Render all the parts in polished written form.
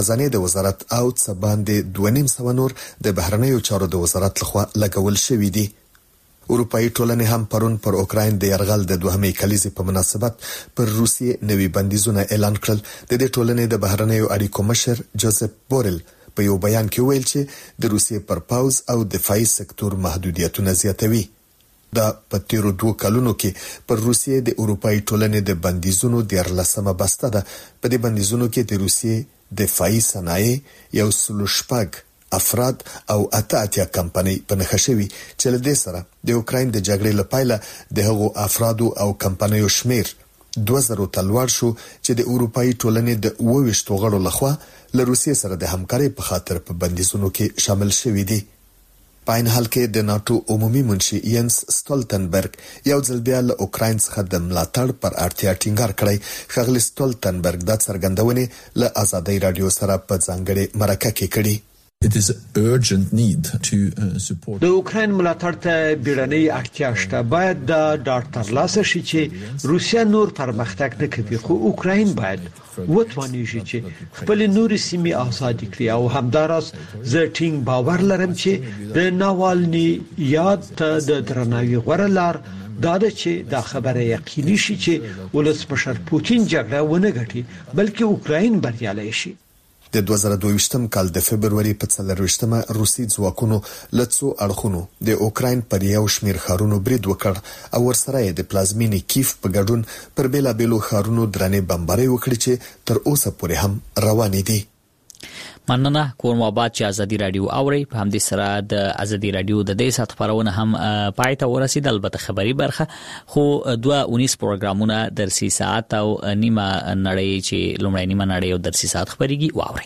خزانه د وزارت او څه باندې 2.5 نور د بهرنیو چارو د وزارت لخوا لګول شوی دي. اروپאי ټولنې هم پرون پر اوکراین د يرغل د دوهمې کلیزې په مناسبت پر روسیې نوي بندیزونه اعلان کړل. د دې ټولنې د بهرنیو اړیکو مشر جوزف بورل په یو بیان کې ویل چې د روسیې پر پاوز او دفاعي سکتور محدودیتونه زیاتوي. دا په تیرو 2 کلونو کې پر روسیې د اروپאי ټولنې د بندیزونو 14مه بسته ده. په دې بندیزونو کې د روسیې دفاعي صنایع 1.6 افراد او 88 کمپنۍ په نښه شوي چې له دې سره د اوکراین د جګړې لپاره د هغو افرادو او کمپنیو شمیر 2000 ته لوړ شو چې د اروپאי ټولنې د 22 غړو لخوا له روسیې سره د همکارۍ په خاطر په بندیزونو کې شامل شوي دي. په عین حال کې د ناتو عمومي منشي ینس ستولتنبرګ یو ځل بیا له اوکراین څخه د ملاتړ پر اړتیا ټینګار کړی. ښاغلی ستولتنبرګ دا څرګندونې له آزادۍ رادیو سره په ځانګړې مرکه کې کړي. It is urgent need to support. د اوکراین ملاتړ ته بیړنۍ اړتیا شته. باید دا ډاکټر لاسه شي چې روسیا نور پرمختګ نه کوي، خو اوکراین باید وتواني شي چې خپل نور سیمې آزاد کړي. او همداراز زه ټینګ باور لرم چې د ناوالني یاد ته د درناوي غوړه لار دا ده چې دا خبره یقیني شي چې ولسمشر پوتین جګړه ونه ګټي بلکې اوکراین بریالي شي. د 2022م کال د فبرवरी په 24مه روسي ځواکونو له څو اړخونو د اوکراین پر یو شمیر ښارونو برید وکړ او ورسره د پلازمینې کیف په ګډون پر بیلابیلو ښارونو درنې بمبارۍ وکړي چې تر اوسه پورې هم روانې دي. مننه کوم آباد چې ازادي رادیو اوري. په همدې سره د ازادي رادیو د دې سات خبرونه هم پای ته ورسید. البته خبري برخه خو 2:19 پروګرامونه درسي ساعت او نیمه نړۍ چې لومړی نیمه نړۍ او درسي ساعت خبريږي واوري.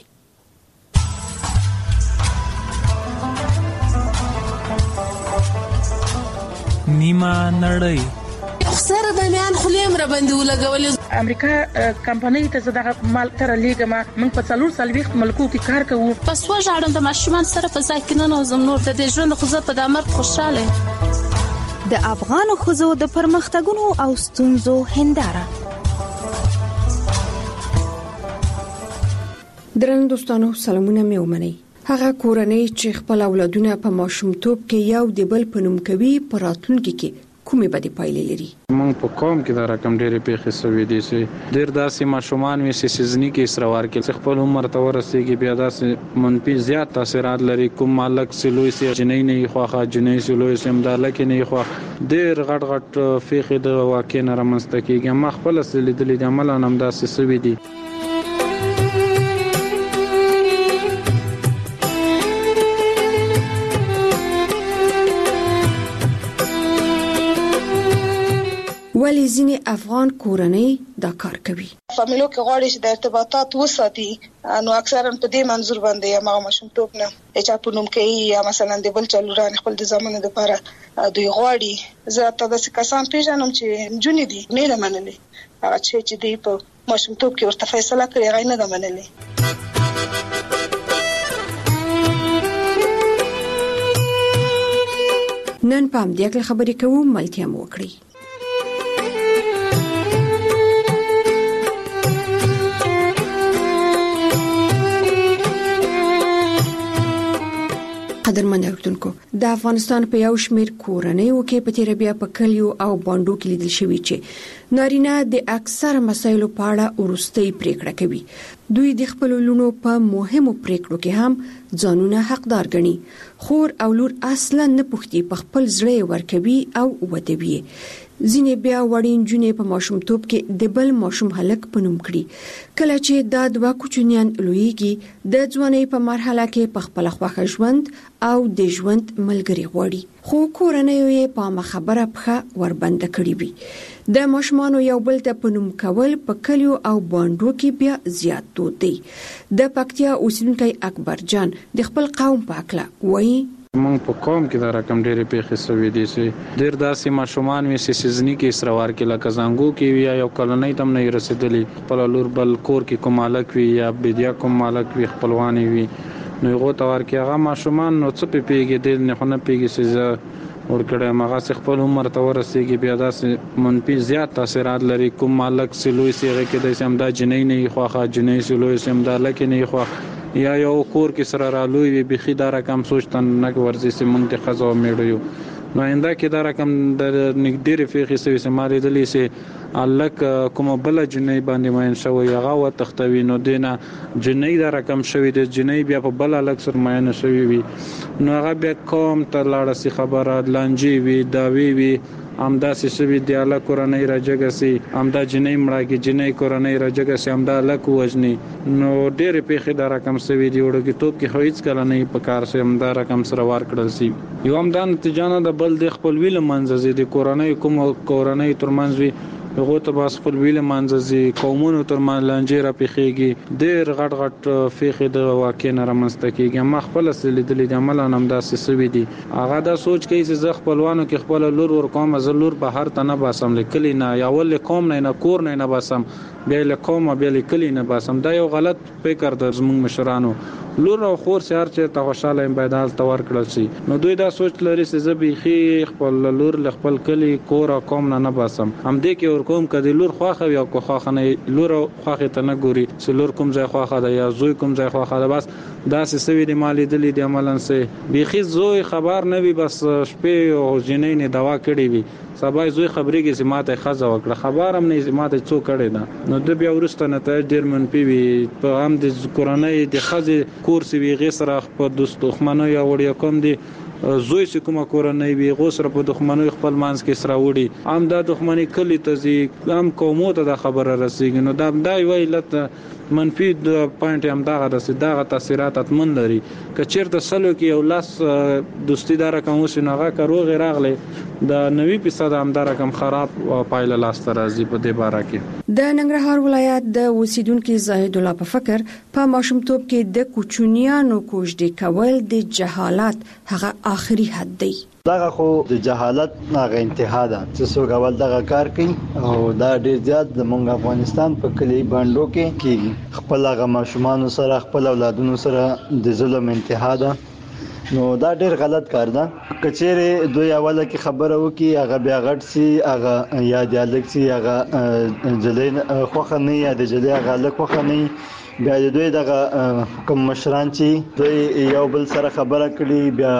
نیمه نړۍ سره د میان خلیم را باندې ولګول. امریکا کمپنۍ ته زده مال تر لیګما موږ په 440 ملکو کې کار کوو. پس وژاړم د ماشومان سره په ځای کې نه نوزم نور د ژوند خو زه په دمر خوشاله. د افغان خزو د پرمختګونو او ستونزو هنداره. درنو دوستانو سلامونه مې ومنئ. هغه کورنۍ چې خپل اولادونه په ماشومتوب کې یو د بل په نوم کوي په راتلونکي کې کومې بدې پایلې لري. موږ په قوم کې دا رقم ډېرې پیښې سوي دي چې ډېر داسې ماشومان وي چې سیزني کې اسروار کې خپل عمر ته ورسېږي بیا داسې منفي زیات تاثیرات لري. کوم مالک سلوي سي جنۍ نه خوخه جنۍ سلوي سم دالک نه خوخ ډېر غټ غټ پیښې د واقع نه رامنځته کېږي. ما خپل لیدلې د عمل هم داسې سوي دي. ولی ځینې افغان کورنۍ دا کار کوي. فامیلو کې غواړي چې د ارتباطات وساتي، نو اکثرا په دې منظور باندې ما ماشومتوب نه چې په نوم کې یا مثلا د بل چلوران خپل د زمانه لپاره دوی غواړي. زه تاسو کسان پیژنم چې جونې دي نه ده منلې، هغه چې دی په ماشومتوب کې ورته فیصله کړې غي نه ده منلې. نن په دې کې خبرې کوو، ملتیا مو وکړي. قدرمن اوریدونکو، د افغانستان په یو شمیر کورنیو کې په تیر بیا په کلیو او باندو کې لیدل شوی چې نارینه د اکثر مسایلو په اړه ورستۍ پریکړه کوي. دوی د خپل لونو په مهمو پریکړو کې هم ځانونه حقدار ګڼي. خور او لور اصلا نه پوښتي، په خپل زړه ورکوي او ودوي. ځینې بیا وړین جونې په ماشومتوب کې د بل ماشوم هلک په نوم کړي. کله چې دا دوه کوچنیان لویږي، د ځوانۍ په مرحله کې په خپل خوښه ژوند او د ژوند ملګری غواړي، خو کورنۍ یې په خبره پخه وربنده کړی وي. د ماشومانو یو بل ته په نوم کول په کلیو او باندو کې بیا زیات دود دی. د پکتیا اوسیدونکی اکبر جان د خپل قوم په اړه وایي. موږ په قوم کې دا رقم ډېرې پیښې سوي دي چې ډېر داسې ماشومان وي چې سیزني کې اسروار کې لکه زنګو کې وي یا یو کلنۍ تم نه رسیدلی، خپل لور بل کور کې کوم مالک وي یا بدیا کوم مالک وي خپلوان وي نو هغه تور کې هغه ماشومان نو څه پیږي د نه خو نه پیږي چې ورکړه مغه خپل عمر ته ورسېږي بیا داسې منفي زیات تاثیرات لري کوم مالک سلوي سیغه کې د سمدا جنې نه خوخه جنې سلوي سمدا لکه نه خو یا یو کور کې سره رالوي وي بخي دا رقم سوچتن نه ورزي سي مونږ خزو میړو نو انده کې دا رقم د نګډيري فيخي سوي سماري دلی سي الک کوم بل جنې باندې ماین شوی هغه و تختوي نو دینه جنې دا رقم شوی د جنې بیا په بل الک سر ماین شوی وي نو هغه بیا کوم ته لاړه سي خبره لانجی وي داوی وي امدا سوي دی الله قرآنی راجګسي امدا جنې مړاږي جنې قرآنی راجګسي امدا الک وجني نو ډېر پیخي دا رقم سوي دی وړو کې توپ کې هیڅ کله نه په کار سي امدا رقم سره ور کړل سي یو امدا نتیجانه د بل د خپل ویل منځ دي قرآنی کوم قرآنی ترمنځ وي هغه ته باس خپل ویل منځزي قومونو ترمن لانجې را پیخيږي ډېر غټ غټ فيخي د واقع نه رامنځته کیږي ما خپل لیدلې د عمل نام داسې سوي دي هغه دا سوچ کوي چې زه خپلوانو کې خپل لور ور کوم زلور په هر تنه باسم لیکلی نه یا ول کوم نه کور نه باسم بیا له کوم بیا لیکلی نه باسم دا یو غلط فکر د زموږ مشرانو لور او خور سره چې ته خوشاله بيدال تور کړل شي نو دوی دا سوچ لري چې زبيخي خپل لور خپل کلی کور او کوم نه باسم هم دې کې ور کوم کدي لور خوخه یا کو خوخه نه لور خوخه ته نه ګوري چې لور کوم ځای خوخه ده یا زوی کوم ځای خوخه ده بس دا سوي د مالی دلی د عملن سه بيخي زوی خبر نه وي بس شپې او جنې نه دوا کړی وي سبا زوی خبرې کې سماته خزه وکړه خبر هم نه سماته څو کړي ده نو د بیا ورسته نه ته ډیر منفي وي په هم د قرآنی د خزه کورس وی غسر په دوست خمنو یا وړیا کوم دي زوی چې کومه کورنۍ وي غوسره په دښمنۍ خپل مانس کې سره وړي عام د دښمنۍ کلی ته زی عام قومو ته د خبره رسیږي نو دا وی لته منفي د پوینټ هم دا غره دا تاثیرات اتمن لري که چیرته سلو کې یو لاس دوستی دار کوم شنوغه کروغ راغله د 90% هم دا رقم خراب پایله لاس راځي په دې باره کې د ننګرهار ولایت د اوسیدونکو زاهد الله په فکر په ماشومتوب کې د کوچنیانو کوژدې کول د جهالت هغه آخري حد دی دغه خو د جهالت هغه انتها ده چې څوک اول دغه کار کوي او دا ډیر زیات د مونږ افغانستان په کلی باندې کې کیږي خپل هغه ماشومان سره خپل اولادونو سره د ظلم انتها ده نو دا ډیر غلط کار ده کچېره دوی اوله کې خبره وکي هغه بیا غټ سي هغه یا د الکسي هغه جلین خوخه نه یا د جلی هغه الک خوخه نه بیا دوی دغه کوم مشران چې دوی یو بل سره خبره کړي بیا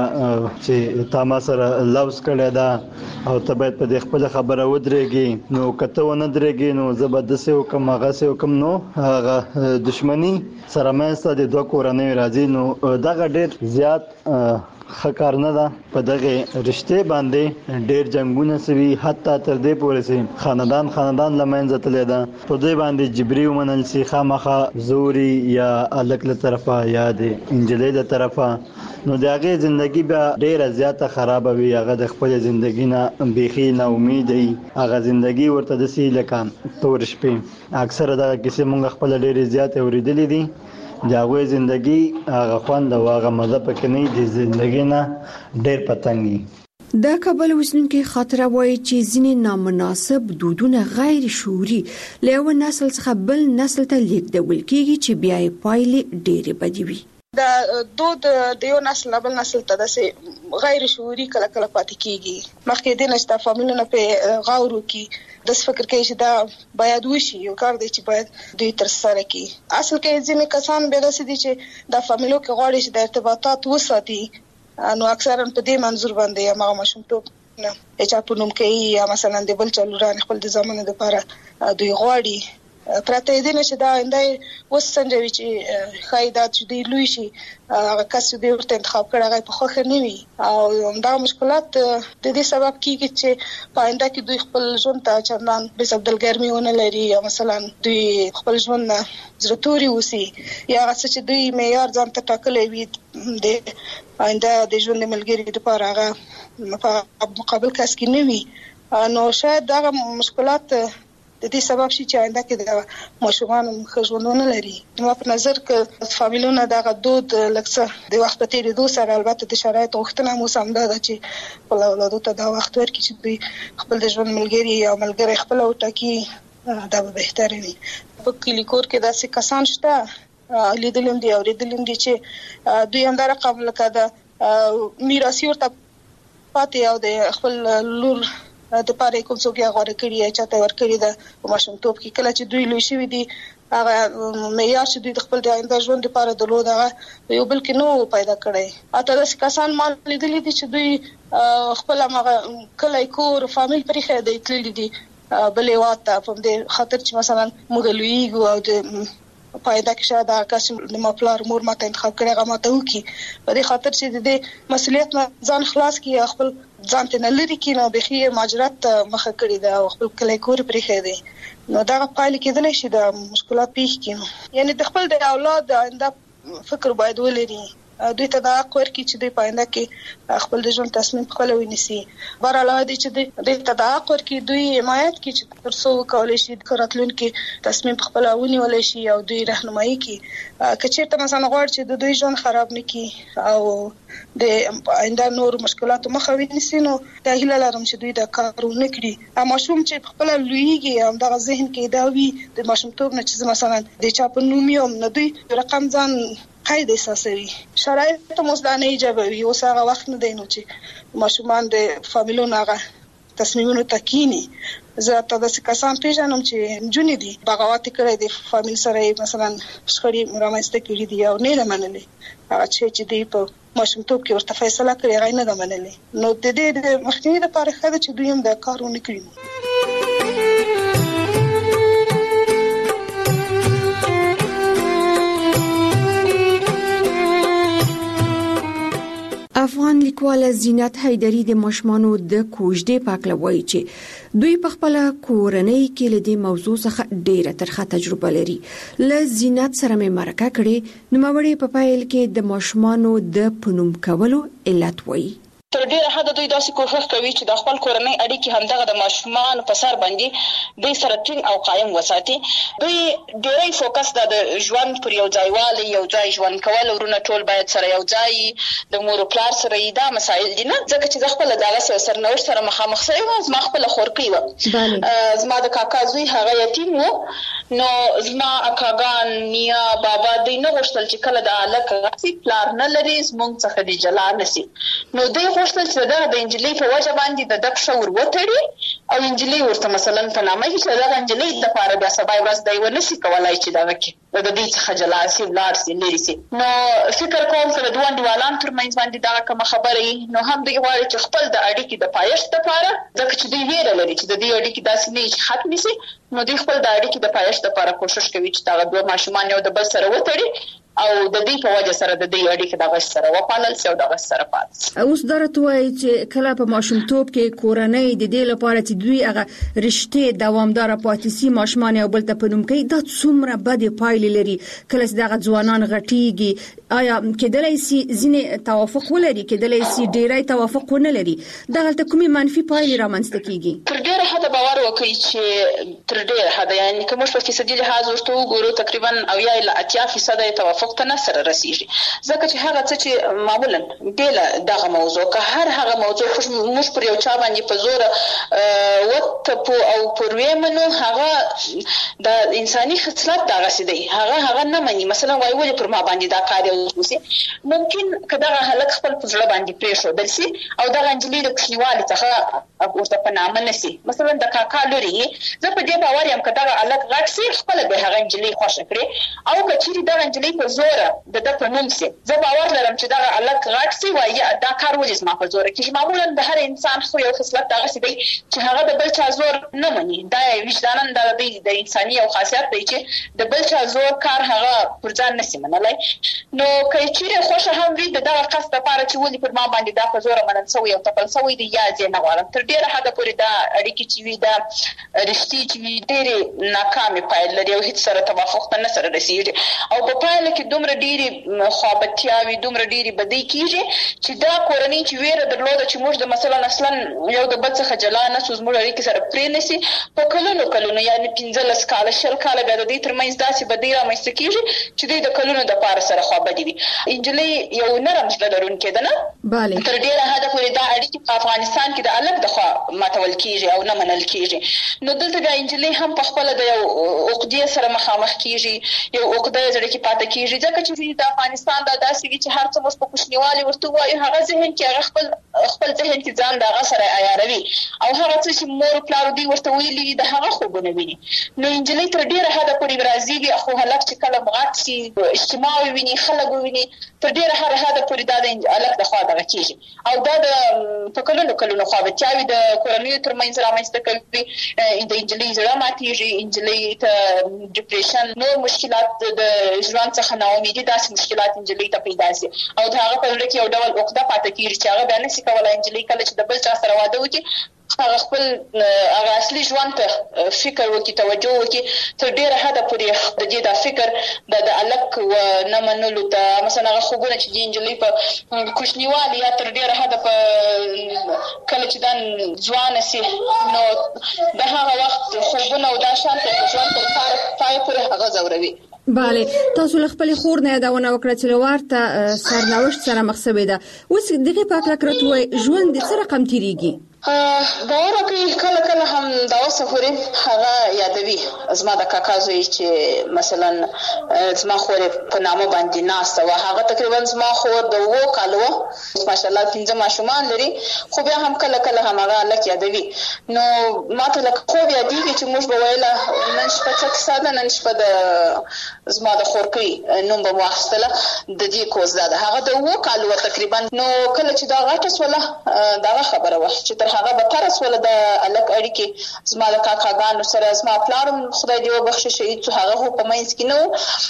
چې تاسو سره لوز کړی دا او ته باید په خپل خبره ودرېږي نو کته ونه درېږي نو زبردست حکم هغه سه حکم نو هغه دښمنی سره مېسته د دوه کورنۍ راځي نو دغه ډېر زیات خکار نه ده په دغه رشته باندې ډېر جنگونه سوي حتی تر دې پورې سي خاندان لمنځه تللی ده په دې باندې جبري ومنل سي خامخه زوري یا الک له طرفه یا د انجلۍ له طرفه نو دغه ژوندۍ به ډېر زیاته خراب وي هغه د خپل ژوندۍ نه بيخي نه امید وي هغه ژوندۍ ورته د سي لکه تور شپې اکثره دغه کیسه مونږ خپل ډېر زیات اوریدلې دي داوی زندگی هغه خوند او هغه مزه پکې نه دي زندگی نه ډېر پتنګي د کابل وسنونکو خاطره وایي چې ځینې نامناسب دودونه غیر شعوري له یو نسل څخه بل نسل ته لیږدول کیږي چې بیا یې پایلې ډېرې بدې وي د دود د یو نسل بل نسل ته د غیر شعوري کله کله پاتې کیږي مخکې د نشته فامیلونه په غاورو کې د فکر کوي چې دا باید وشي یو کار دی چې باید دوی تر سره کی اصل کې ځینې کسان به داسې دي چې د فامیلو کې غواړي چې د ارتباطات وساتي نو اکثرا په دې منظور باندې هغه ماشومتوب نه چې په نوم کې یا مثلا د بل چلوران خپل د زمانه لپاره دوی غواړي پراته دي چې دا اندای وسنجوي چې خایدات چې دی لوي شي هغه کس دی ورته انتخاب کړه هغه په خوخه نه وي او دا مشکلات د دې سبب کیږي چې پاینده کې دوی خپل ژوند ته چندان به عبدالګرمي ونه لري یا مثلا دوی خپل ژوند زړتوري وسی یا چې دوی معیار ځان ته ټاکلې وي د پاینده د ژوند ملګری لپاره هغه په مقابل کس کې نه وي نو شاید دا مشکلات د دې سبب شي چې آینده کې د ماشومان خژوندونه لري نو په نظر کې فامیلونه دغه دود لکه د وخت په تیریدو سره البته د شرایط غوښتنه مو سم ده چې خپل اولادو ته دا وخت ورکړي چې دوی خپل د ژوند ملګری یا ملګری خپل وټاکي دا به بهتره وي په کلی کور کې داسې کسان شته لیدلم دي او لیدلم دي چې دوی هم دا رقم لکه د میراثي ورته پاتې او د خپل لور د پاره کوم څوک یې غوړه کړی چې ته ورکړی د ماشومتوب کې کله چې دوی لوي شوی دي هغه معیار چې دوی د خپل د آینده ژوند لپاره درلود هغه یو بل کې نو پیدا کړی اته د کسان مال لیدلې دي چې دوی خپل هغه کله کور فامیل پرې خې دی تللی دي بلې واته په دې خاطر چې مثلا موږ لویګو او د پایدا کې شاید هغه د مپلار مور ماته انتخاب کړي هغه ماته وکي په دې خاطر چې د مسؤلیت نه ځان خلاص کړي خپل ځان ته نه لري کې نو بخي ماجرات مخه کړی دا خپل کله کور پرې خې دی نو دا پایل کېدل شي د مشکلات پیښ کینو یعنی د خپل د اولاد آینده فکر باید ولري دوی ته دا کور کې چې دوی پاینده کې خپل د ژوند تصمیم خپل ونیسي بار علاوه دي چې دوی ته دا کور کې دوی حمایت کې چې ترڅو کولای شي د راتلون کې تصمیم خپل ونیول شي او دوی راهنمایي کې کچېرته مثلا غواړي چې د دوی ژوند خراب نکړي او د آینده نور مشکلات مخه ونیسي نو دا هیله لرم چې دوی دا کارونه کړي اما شوم چې خپل لویږي هم د ذهن کې دا وي د ماشومتوب نه چې مثلا د چا په نومیوم نه دوی رقم ځان قید احساسوي شرایط مزدانه ایجابوي اوس هغه وخت نه دی نو چې ماشومان د فامیلونو هغه تصمیمونو تکینی زه تاسو کسان پیژنم چې جونې دي بغاوت کړی د فامیل سره مثلا شخړې رامنځته کړې دي او نه منلې هغه چې دی په ماشومتوب کې ورته فیصله کړې هغه نه منلې نو د دې د مخنیوي لپاره خاله چې دوی هم دا کارونه کړی افغان لیکواله زینت حیدری د ماشومانو د کوژدې پاکله وایي چې دوی په خپل کورنۍ کې له دې موضوع څخه ډیره ترخه تجربه لري ل زینت سره مې مرکه کړې نو مړې په پایل کې د ماشومانو د پنوم کولو علت وایي تر ډیره حد دوی داسې کوښښ کوي چې د خپل کورنۍ اړیکې همدغه د ماشومان په سر باندې دوی سره ټینګ او قائم وساتي دوی ډیری فوکس د ژوند پر یو ځایوالي یو ځای ژوند کول ورونه ټول باید سره یو ځای د مور او پلار سره دا مسایل دي نه ځکه چې خپل دغه سرنوشت سره مخامخ شوی و زما خپل خورکۍ و زما د کاکا زوی هغه یتیم و نو زما اکاګان نیا بابا دوی نه غوښتل چې کله د الک غسی پلار نه لري زمونږ څخه دی جلا نسی نو دوی غوښتل چې د انجلۍ په وجه باندې د دک شور وتړي او انجلۍ ورته مثلا په نامه کې د انجلۍ د لپاره بیا سبا ورځ دی ونسی کولای چې دا وکړي د دې څخه جلا سي ولار سي لري سي نو فکر کوم چې د دوه دیوالان ترمنځ باندې دا کوم خبرې نو هم دوی غواړي چې خپل د اړیکې د پایښت لپاره ځکه چې دوی ویره لري چې د دې اړیکې داسې نه شي ختم شي نو دوی خپل د اړیکې د پایښت لپاره کوشش کوي چې دا دوه ماشومان یو د بل سره وتړي او د دې په وجه سره د دې اړیکې د غش سره وپالل شي او د غش سره پات اوس درته وایي چې کله په ماشومتوب کې کورنۍ د دې لپاره چې دوی هغه رشتې دوامدار پاتې سي ماشومان یو بل ته پنوم کوي دا څومره بد پایلې لري کله چې دغه ځوانان غټيږي آیا کېدلای شي ځینې توافق ولري کېدلای شي ډیری توافق ونه لري دغه ته کومي منفي پایلې رامنځته کیږي تر ډیره حد باور وکړي چې تر ډیره حد یعنی کوم څه فیصدي لحاظ ورته وګورو تقریبا او یا 80% توافق ته نه سره رسیږي ځکه چې هغه څه چې معمولا بل دغه موضوع که هر هغه موضوع موږ پر یو چا باندې په زور وت او پر ویمنو هغه د انساني خصلت دغه سدي هغه نه مني مثلا وایي ولې پر ما باندې دا کار وسی ممکن کداغه هلک خپل په ځړه باندې پېښو دلسي او دغه انجلۍ د کښنیوالي څخه ورته په نامه نسی مثلا د کاکا لوري زه په دې باور یم کداغه الک غټ سي خپل به هغه انجلۍ خوښ کړي او کچېری دغه انجلۍ په زور د په نوم سي زه باور لرم چې دا الک غټ سي وایي دا کار ولې زما په زور کې معمولا د هر انسان خو یو خصلت دغه سي دی چې هغه د بل چا زور نه مني دا وجدانن د انساني او خاصیت دی چې د بل چا زور کار هغه پر ځان نسی منلای نو کچېره خوشا هم وي دغه قصد لپاره چې ولې پر ما باندې دا په زور منل سوی او تپل سوی دی یا زه نه غواړم تر ډیره حد پورې دا اړیکې چې وي دا رښتې چې وي ډېرې ناکامې پایلې لري او هیڅ سره توافق نه سره رسیږي او په پایله کې دومره ډېرې خوابتیاوي دومره ډېرې بدۍ کېږي چې دا کورنۍ چې ویره درلوده چې موږ د مثلا اصلا یو د بل څخه جلا نه سو زموږ اړیکې سره پرې نسی په کلونو یعنی 15 کاله 10 کاله بیا د دې ترمنځ داسې بدۍ رامنځته کېږي چې د کلونو د پاره سره خوابتیا آزادي وي. انجلۍ یو نرم زړه لرونکې ده نه bale تر ډیره حد پورې دا اړیکې په افغانستان کې د الګ د خوا ماتول کیږي او نه منل کیږي. نو دلته د انجلۍ هم په خپل د یو عقدې سره مخامخ کیږي، یو عقده زړه کې پاتې کیږي، ځکه چې د افغانستان د داسې چې هر څه مش په کوشنیوالي ورته وایي، هغه ذهن کې هغه خپل ذهن کې ځان دغه سره عیاروي او هغه څه چې مور پلار دی ورته ویلي د هغه خوبونه ویني. نو انجلۍ تر ډیره حد پورې راضي وي، خو هلک چې کله مغات شي اجتماع ویني، خلک ویني، تر ډیره حد پورې دا د الګ د خوا دغه کیږي او دا د کلونو خو بچاوي د کورنۍ ترمنځ رامنځته کوي. د انجلۍ زړه ماتېږي، انجلۍ ته ډیپریشن، نور مشکلات د ژوند څخه ناامیدي، داسې مشکلات انجلۍ ته پیدا شي او دا هغه په لړ کې یو ډول عقده پاتې کیږي چې هغه بیا نشي کولای انجلۍ کله چې د بل چا سره واده وکړي هغه خپل هغه اصلي ژوند ته فکر وکړي، توجه وکړي. تر ډیره حد پورې د دې د فکر د الګ و نه منلو ته مثلا هغه خوبونه چې د انجلۍ په کوشنیوالي یا تر ډیره حد په کله چې دا ځوان شي نو د هغه وخت خوبونه او دا شان ته ژوند تر پای پورې هغه زوروي. bale تاسو خپل خور نه یادونه وکړه چې لورته سرنوشت سره مخ شوې ده. اوس دغه پاک لکرتوي ژوند د سره کم تیریږي دا ورکه کله هم دا وسفوري هغه یادوي. زما د کاکا زوی چې مثلا زما خور په نامه باندې ناست و، هغه تقریبا زما خور د 2 کالو ماشاءالله 15 ماشومان لري، خو بیا هم کله هم هغه لک یادوي. نو ماته لکه خو بیا دیږي چې موږ به ویله نن شپه څه ساده نن شپه د زما د خور کوي نوم به واخستله د دې کوز ده هغه د 2 کالو تقریبا. نو کله چې دا غټه سوله دا خبره و چې تر هغه به تر سوله د الګ اړیکې زما د کاکاګانو سره زما پلارم خدای دې وبخښي شهید هغه په مینس کې نو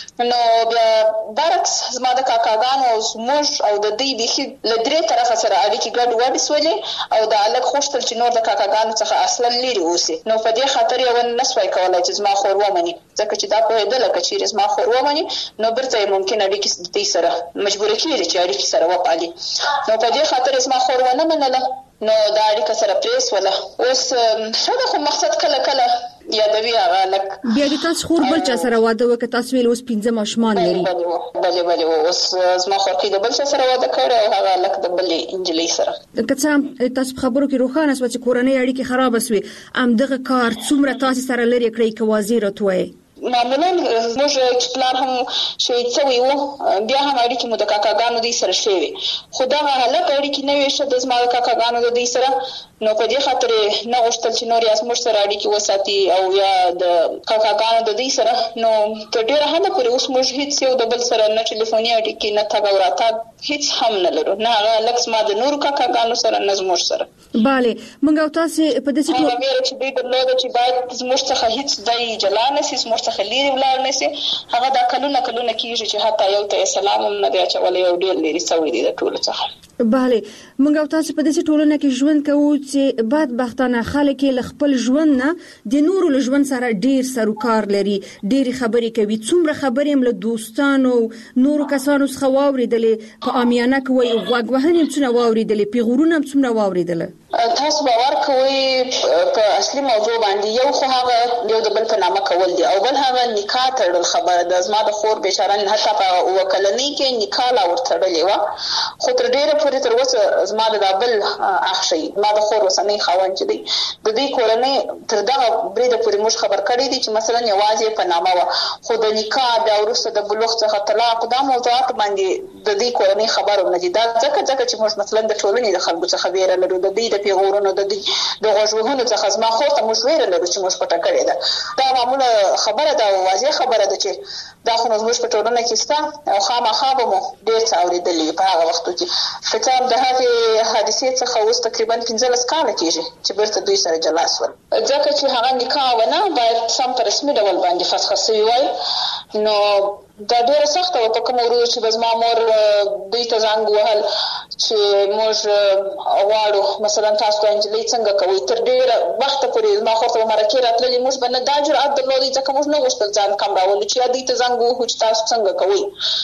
بیا برعکس زما د کاکاګانو او موږ او د دې بخي له درې طرفه سره اړیکې ګډ وډ سولې او د الګ خوشتل چې نور د کاکاګانو څخه اصلا لري اوسې. نو په دې خاطر یو نسوي کولای چې زما خور ومني، ځکه چې دا په دې لکه چې زما خور ومني نو برته ممکن اړیکې دې سره مجبور کیږي چې اړیکې سره وپالي. نو په دې خاطر زما خور ونه منله نو دا اړیکه سره پریس ولا اوس شاده خو مقصد کله یادوي هغه لک بیا د تاسو خور بل چا سره واده وکړ، تاسو ویل اوس 15 ماشومان لري. بله اوس زما خور کې د بل چا سره واده کړ او هغه لک د بل انجلۍ سره. که څه تاسو خبرو کې روښانه شو چې کورنۍ اړیکې خراب شوي، ام دغه کار څومره تاسو سره لري کړی که وزیر توي معمولا موږ چې پلان هم شهید شوی وو بیا هم اړیکې مو د کاکاګانو دې سره شوي، خو دا هلک اړیکې نه وي شته زما د کاکاګانو د دې سره. نو په دې خاطر نه غوښتل چې نور یې موږ سره اړیکې وساتي او یا د کاکاګانو د دې سره. نو تر ډیره حد پورې اوس موږ هیڅ یو د بل سره نه ټلیفوني اړیکې نه تګ او راتګ هیڅ هم نه لرو، نه هغه لکه ما د نور کاکاګانو سره نه زموږ سره. bale موږ او تاسو په دې څه هغه ویل چې دوی درلوده چې باید زموږ څخه هیڅ ځای جلا نه شي، زموږ څخه لري ولاړ نه شي. هغه دا کلونه کیږي چې حتی یو ته سلام هم نه دی اچولی، یو ډېر لري سوی دی د ټولو څخه. bale موږ او تاسو په دې ټولنه کې ژوند کوو چې بدبختانه خلک له خپل ژوند نه د نورو له ژوند سره ډیر سروکار لري، ډیر خبرې کوي. څومره خبرې هم له دوستانو نورو کسانو څخه واوریدلې، په عامیانه کوي غوږ وهنې څونه واوریدلې، پیغورونه هم څومره واوریدل. تاسو باور کوئ په اصلي موضوع باندې یو خو هغه یو د بل په نامه کول دي او بل هغه نکاح تړل خبره د زما د خور بشاره حتی په وکلنۍ کې نکاح لا ورتړلې و، خو تر ډیره پورې تر اوسه زما د بل اخشي ما د خور وسنۍ خاوند چې دی د دې کورنۍ تر دغه بریده پورې موږ خبر کړی دي چې مثلا یوازې په نامه و، خو د نکاح بیا وروسته د بلوغ څخه طلاق دا موضوعات باندې د دې کورنۍ خبرو نه دي. دا ځکه چې موږ مثلا د ټولنې د خلکو څخه ویره لرو، د دې د پیغورونو د غوږوهنو څخه زما خور ته موږ ویره لرو چې موږ پټه کړې ده. دا معموله خبره ده، واضح خبره ده چې دا خو موږ په ټولنه کې ستا او خامخا به مو ډېر څه اورېدلي په هغه وختو کې. کتاب د هغې حادثې څخه اوس تقریبا 15 کاله کېږي چې بیرته دوی سره جلا شول، ځکه چې هغه نکاح ونه باید سم په رسمي ډول باندې فسخ شوی وای. نو دا ډیره سخته وه په کوم ورځ چې زما مور دوی ته زنګ وهل چې موږ غواړو مثلا تاسو ته انجلۍ څنګه کوئ. تر ډیره وخته پورې زما خور ته به مرکې راتللې، موږ به نه دا جرأت درلودی ځکه موږ نه غوښتل ځان کم راولو چې دوی ته زنګ ووهو چې تاسو څنګه کوئ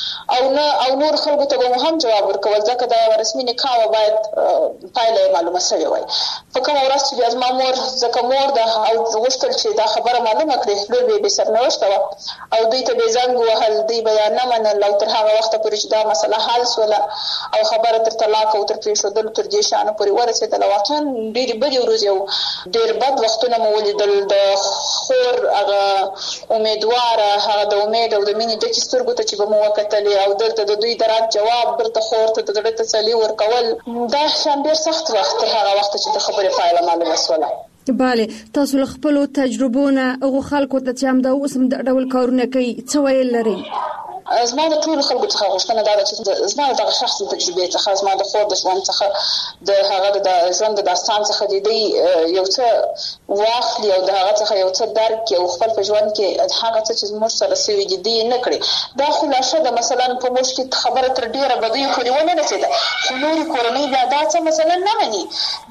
او نور خلکو ته به مو هم جواب ورکول ځکه دا رسمي نکاح باید پایله معلومه شوې وای. په کومه ورځ چې زما مور ځکه مور ده او غوښتل چې دا خبره معلومه کړي، لور به سرنوشته وه او دوی ته به زنګ وهل دی بیان نه منل او تر هغه وخت پورې چې دا مسله حل سوله او خبره تر طلاق او تر پریښودلو تر دې شانه پورې ورسېدله. واقعا ډېرې بدې ورځې او ډېر بد وختونه مو ولیدل. د خور هغه امیدواره هغه د امید او د مینې ډکې سترګو ته چې به مو وکتلې او دلته د دوی د رد جواب دلته خور ته د زړه تسلي ورکول، دا شان ډېر سخت وخت تر هغه وخته چې د خبرې پایله معلومه سوله. بله، تاسو له خپلو تجربو هغو خلکو ته چې همدا اوس هم د ډول کارونه کوي څه ویل لرئ؟ زما د ټولو خلکو څخه غوښتنه دا ده چې زما دغه شخصي تجربې څخه، زما د خور د ژوند څخه، د هغه د ژوند د داستان څخه د دوی یو څه واخلي او د هغه څخه یو څه درک کړي او خپل په ژوند کې هغه څه چې زموږ سره سوي دي دوی نه کړي. دا خلاصه ده. مثلا په موږ کې خبره تر ډېره بدیو پورې ونه رسېده، خو نورې کورنۍ بیا دا څه مثلا نه مني.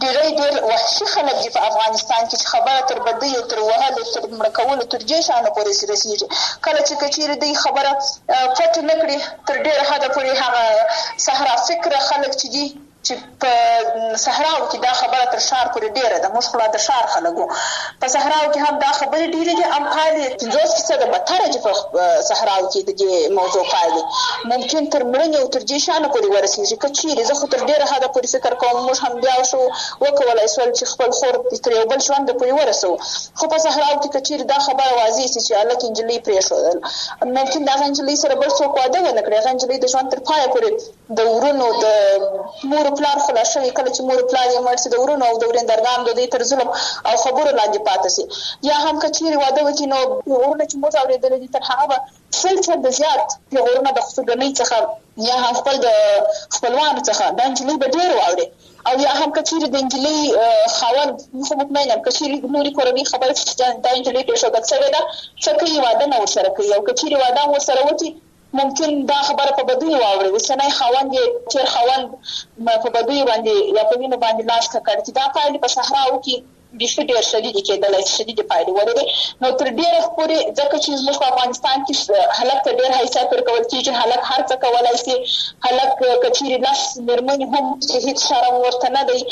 ډېر وحشي خلک دي په افغانستان کې چې خبره تر بدیو تر وهلو تر مړه کولو تر دې شانه پورې رسېږي. کله چې کچېرې دوی خبره پټ نه کړي تر ډېره حده پورې هغه صحرا فکره خلک چې دي چې په صحراو کې دا خبره تر شهر پورې ډېره ده. موږ خو لا د شهر خلک وو، په صحراو کې هم دا خبرې ډېرې دي. هم پایلې 50% بدتره چې په صحراو کې د دې موضوع پایلې ممکن تر مړینې او تر دې شانه پورې ورسېږي. که چېرې زه خو تر ډېره حده پورې فکر کوم موږ هم بیا شو وکولی سول چې خپل خور تر یو بل ژونده پورې ورسوو. خو په صحراو کې که چېرې دا خبره واضح سي چې هلک نجلۍ پرېښودل، ممکن د هغه نجلۍ سره بل څوک واده ونه کړي، هغه نجلۍ د ژوند تر پایه پورې د ورونو د مور پلار خلاص شوی. کله چې مور پلار یې مړ شي د ورونو او د ورېندرګانو د دوی تر ظلم او خبرو لاندې پاتې شي. یا هم که چېرې واده وکړي نو پیغورونه چې موږ اورېدلي دي تر هغه به 100% زیات پیغورونه د خصوصي څخه یا هم خپل د خپلوانو څخه د نجلۍ به ډېر واوري. او یا هم که چېرې د نجلۍ خاوند خو مطمئنه که چېرې نورې کورنۍ خبره دا نجلۍ پرېښودل شوې ده څه کوي، واده نه ورسره کوي. او که چېرې واده هم ورسره وکړي ممکن دا خبره په بدیو واوري. اوسنی خاوند یې تېر خاوند په بدیو باندې یا په وینو باندې لاس ککړ چې دا پایلې په صحراو کې بیخي ډېر شدیدې کېدلی شي، شدیدې پایلې ولري. نو تر ډېره پورې ځکه چې زموږ په افغانستان کې هلک ته ډېر حیثیت ورکول کېږي، هلک هر څه کولی شي، هلک که چېرې 10 مېرمنې هم چې هېڅ شرم ورته نه دی.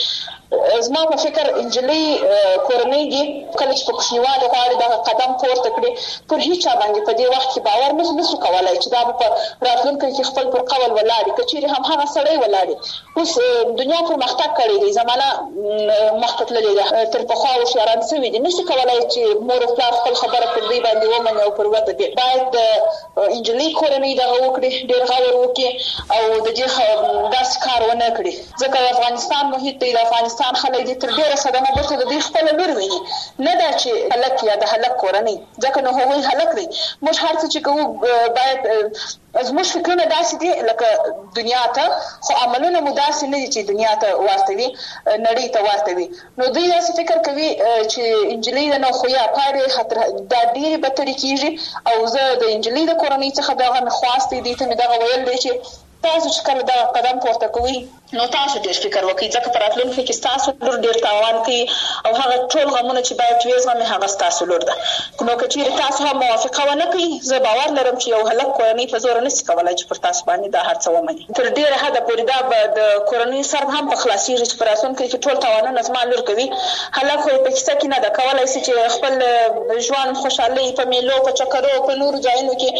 زما په فکر نجلۍ کورنۍ دي کله چې په کوچنیوالي غواړي دغه قدم پورته کړي پر هېچ چا باندې په دې وخت کې باور نشو کولی چې دا به په راتلونکي کې خپل پر قول ولاړي. که چېرې هم هغه سړی ولاړي. اوس دنیا پرمختګ کړی دی، زمانه مخته تللې ده، تر پخوا هوښیاران سوي دي، نشي کولی چې مور او پلار خپل خبره پر دوی باندې ومني او پر وده دي. باید د نجلۍ کورنۍ دغه وکړي، ډېر غور وکړي او د دې داسې کار ونه کړي. ځکه د افغانستان محیط دی، د افغانستان خلک دي تر ډېره صدمه بوته د دوی خپله لور ویني، نه دا چې هلک یا د هلک کورنۍ، ځکه نو هغوی هلک دی. موږ هر څه چې کوو باید زموږ فکرونه داسې دي لکه دنیا ته، خو عملونه مو داسې نه دي چې دنیا ته ورته وي، نړۍ ته ورته وي. نو دوی داسې فکر کوي چې نجلۍ ده نو خو یا پایلې دا ډېرې بدترې کېږي. او زه د نجلۍ د کورنۍ څخه دغه مې خواست دی، دوی ته مې دغه ویل دی چې تاسو چې کله دا قدم پورته کوئ نو تاسو ډېر فکر وکړئ، ځکه په راتلونکي کې ستاسو لور ډېر تاوان کوي او هغه ټول غمونه چې باید وزغمي هغه ستاسو لور ده. نو که چېرې تاسو هم موافقه ونه کړئ، زه باور لرم چې یو هلک کورنۍ په زوره نشي کولی چې پر تاسو باندې دا هر څه ومني. تر ډېره حده پورې دا به د کورنۍ سر هم په خلاصېږي چې په راتلونکي کې ټول تاوانونه زما لور کوي. هلک خو یې په کیسه کې نه ده کولی شي چې خپل ژوند خوشحالۍ په میلو په چکرو په نورو ځایونو کې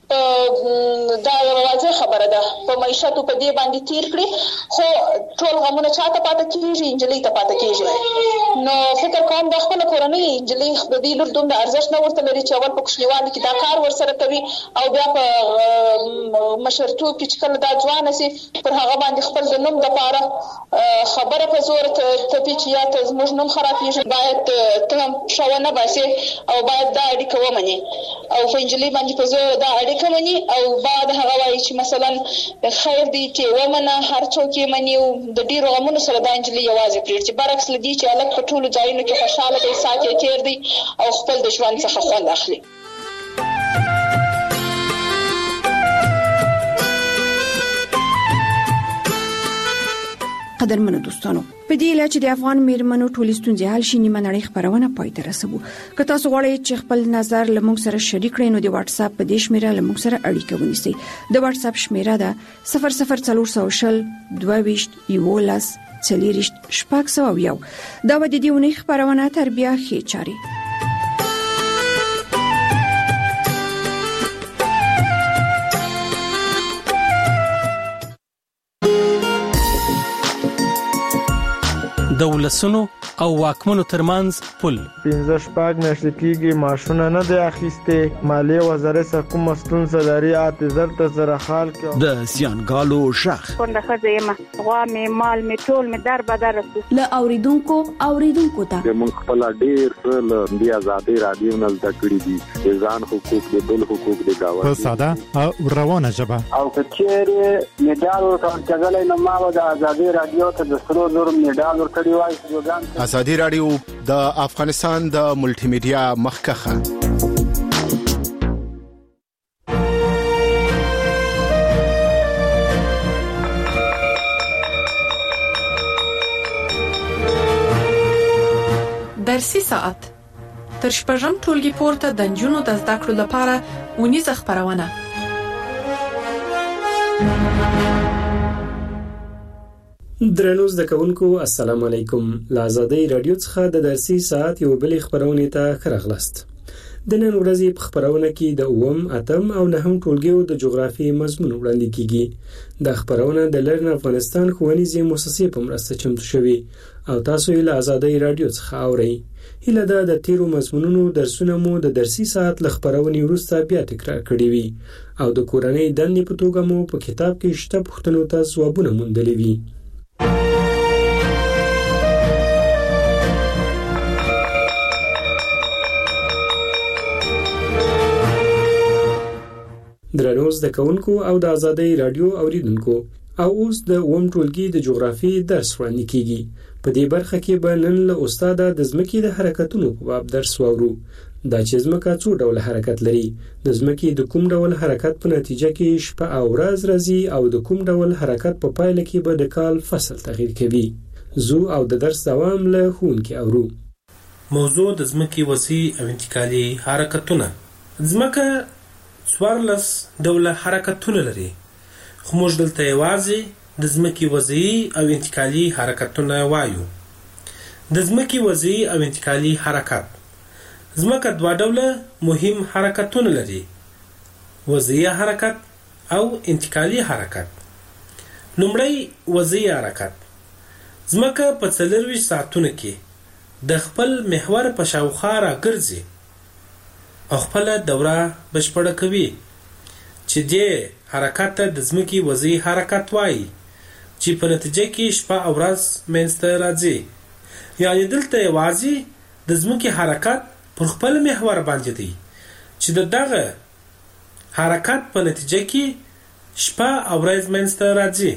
دا یوه واضح خبره ده په معیشتو په دې باندې تېر کړي. خو ټول غمونه چاته پاته کېږي؟ نجلۍ ته پاته کېږي. نو فکر کوم د خپله کورنۍ نجلۍ د دې لور دومره ارزښت نه ورته لري چې اول په کوچنیوالي کې دا کار ورسره کوي او بیا په مشرتوب کې چې کله دا ځوانه سي پر هغه باندې خپل د نوم دپاره خبره په زور تپي چې یا ته زموږ نوم خرابېږي. باید ته هم پښه ونه باسې او باید دا اړیکه ومنې او په نجلۍ باندې په زور دا اړیکه مني او بعد هغه وایي چې مثلا خیر دی چې ومنه، هر څوک یې مني او د ډېرو غمونو سره دا نجلۍ یوازې پرېږدي. برعکس له دې چې هلک په ټولو ځایونو کې خوشحاله دی، ساعت یې تېر دی او خپل د ژوند څخه خوند اخلي. قدرمنو دوستانو، په دې اله چې د افغان میرمنو ټولې ستونزې حل شي نیمه نړۍ خبرونه پای ته رسوو. که تاسو غواړئ چې خپل نظر له موږ سره شریک کړئ نو د واتس اپ په دې شمیره له موږ سره اړیکه ونیسئ. د واتس اپ شمیره ده 00420 22 11 40 601. دا و د دې ونې خبرونه تر بیا ښې چاري. د ولسونو او واکمنو ترمنځ پل 15 میاشتې کېږي ماشونه نه دی اخیسته مالیه وزارت کوم ستونزه لري اعتذار ته زره خال کې د سیانګالو شخ څنګه خزه ما غوا می مال می ټول می در بدر ل اوریدونکو ته د مونږ خپل ډیر څه د آزادۍ رادیو نه زده کړی دي ځان حقوق د بل حقوق د گاوه په ساده او روانه ژبه او کچېره میډال ورکړل نو ما د آزادۍ رادیو ته د سرو زر میډال ورکړی وای. آزادۍ رادیو د افغانستان د ملټي میډیا مخکخه درسي ساعت تر شپږم ټولګي پورته د نجونو د زده کړو لپاره ونیزه خبرونه. درنو زده کوونکو السلام علیکم. آزادۍ رادیو څخه د درسي ساعت یو بل خبرونه ته خرغلست. د نن ورځې په خبرونه کې د اوم اتم او نهم ټولګیو د جغرافي مضمون وړاندې کیږي. د خبرونه د لرن افغانستان ښوونیزې مؤسسې په مرسته چمتو شوی او تاسو یې له آزادۍ رادیو څخه اورئ. هله د تیرو مضمونونو درسونه مو د درسي ساعت له خبرونې وروسته بیا تکرار کړي وي او د کورنۍ دندې په توګه مو په کتاب کې شته پوښتنو ته ځوابونه موندلي وي. درنو زده کوونکو او د آزادۍ رادیو اوریدونکو او اوس د اوم ټولګي د جغرافي درس وړاندې کیږي. په دې برخه کې به نن له استاد د ځمکې د حرکتونو په باب درس واورو. دا چې ځمکه څو ډول حرکت لري، د ځمکې د کوم ډول حرکت په نتیجه کې شپه او ورځ راځي او د کوم ډول حرکت په پایله کې به د کال فصل تغییر کوي. زو او د درس دوام له ښوونکي اورو. موضوع د ځمکې وضعي او انتقالي حرکتونه. ځمکه څوارلس ډوله حرکتونه لري، خو موږ دلته یوازې د ځمکې وضعي او انتقالي حرکتونه وایو. د ځمکې وضعي او انتقالي حرکت. ځمکه دوه ډوله مهم حرکتونه لري، وضعي حرکت او انتقالي حرکت. لومړی وضعي حرکت. ځمکه په 24 ساعتونو کې د خپل محور په شاوخوا راګرځي او خپل دوره بشپړه کوي، چې دې حرکت ته د ځمکې وضعي حرکت وایي، چې په نتیجه کې شپه او ورځ منځته راځي. یعنی دلته یوازې د ځمکې حرکت پر خپل محور باندې دی، چې دغه حرکت په نتیجه کې شپه او ورځ منځته راځي.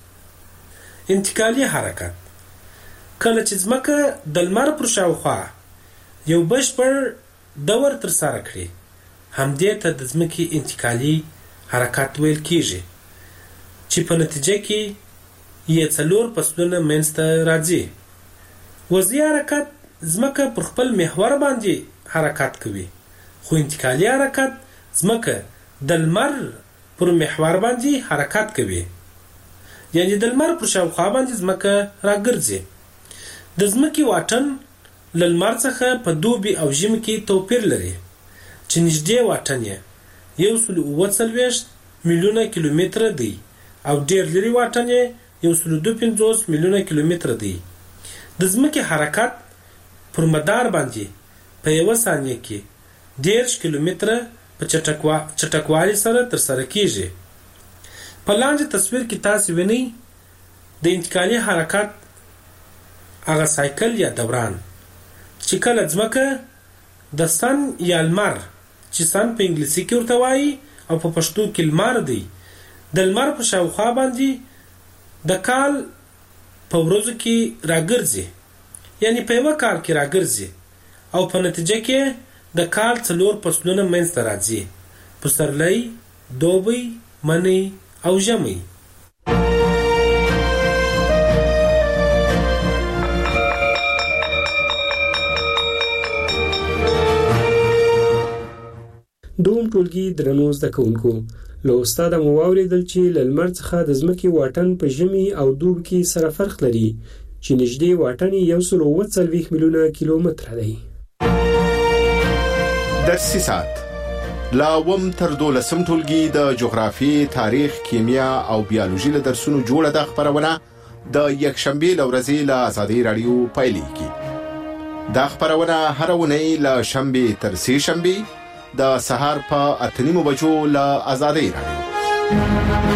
انتقالي حرکت. کله چې ځمکه د لمر پر شاوخوا یو بشپړ دور تر سره کړي، همدې ته د ځمکې انتقالي حرکت ویل کیږي، چې په نتیجه کې یې 4 فصلونه منځته راځي. وضعي حرکت ځمکه پر خپل محور باندې حرکت کوي، خو انتقالي حرکت ځمکه د لمر پر محور باندې حرکت کوي، یعنی د لمر پر شاوخوا باندې ځمکه راګرځي. د ځمکې واټن له لمر څخه په دوبي او ژمي کې توپیر لري، چې نږدې واټن یې 140 میلیونه کیلومتره دی او ډېر لري واټن یې 152 میلیونه کیلومتره دی. د ځمکې حرکت پر مدار باندې په یو ثانیه کې 10 کیلومتره په چټکوالي سره ترسره کیږي. په لاندې تصویر کې تاسو وینئ د انتقالي حرکت هغه سایکل یا دوران، چې کله ځمکه د سن یا لمر، چې سن په انګلیسي کې ورته وایي او په پښتو کې لمر دی، د لمر په شاوخوا باندې د کال په ورځو کې راګرځي، یعنی په یو کال کې راګرځي او په نتیجه کې د کال 4 فصلونه منځته راځي: پسرلی، دوبی، منی او ژمی. دوم ټولګي درنو زده کوونکو، له استاده مو واورېدل چې له لمر څخه د ځمکې واټن په ژمي او دوبي کې سره فرق لري، چې نږدې واټن 140 میلیونه کیلومتره دی. درسي ساعت لا وم تر 12 ټولګي د جغرافي، تاریخ، کیمیا او بیولوژي له درسونو جوړه د خبرونه د یکشنبه لورځي له ازادي رادیو پایلیږي. دا خبرونه هر ونی له شنبه تر سه شنبه د سهار په 8:30 بجو له ازادي رادیو.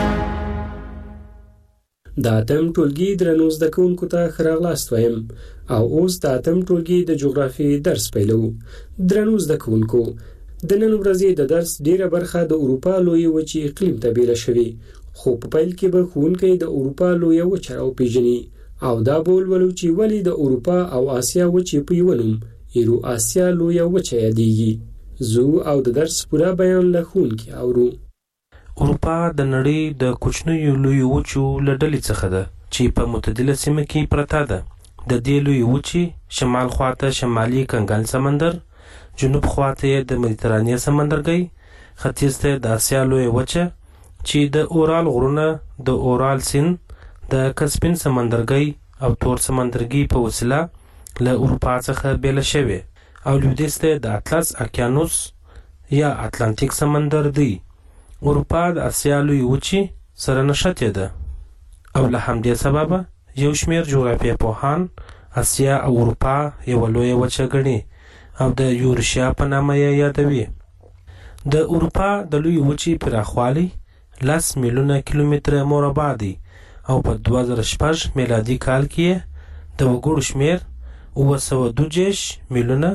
د اتم ټولګي درنو زده کوونکو ته ښه راغلاست وایم او اوس د اتم ټولګي د جغرافي درس پیلو. درنو زده کوونکو، د نن ورځې د درس ډیره برخه د اروپا لوی وچې اقلیم ته بیله شوې، خو په پیل کې به ښوونکی د اروپا لوی وچه راوپېژني او دا به ولولو چې ولې د اروپا او آسیا وچې په یوه نوم ایرو آسیا لوی وچه یادېږي. زه او د درس پوره بیان له ښوونکي اورو. اروپا د نړۍ د کوچنیو لویو وچو له ډلې څخه ده چې په معتدله سیمه کې پرته ده. د دې لویې وچې شمال خواته شمالي کنګل سمندر، جنوب خواته یې د مدیترانې سمندرګی، ختیځ ته د آسیا لویه وچه چې د اورال غرونه، د اورال سیند، د کسپین سمندرګی او تور سمندرګي په وسیله له اروپا څخه بیله شوې، او لویدیځ ته د اطلس اقیانوس یا اتلانتیک سمندر دی. اروپا د آسیا لویې وچې سره نښتې ده او له همدې سببه یو شمېر جغرافیه پوهان آسیا او اروپا یوه لویه وچه ګڼي او د یورشیا په نامه یې یادوي. د اروپا د لویې وچې پراخوالی 10 میلیونه کیلومتره مربع دی او په 2006 میلادي کال کې د وګړو شمېر 932 میلیونه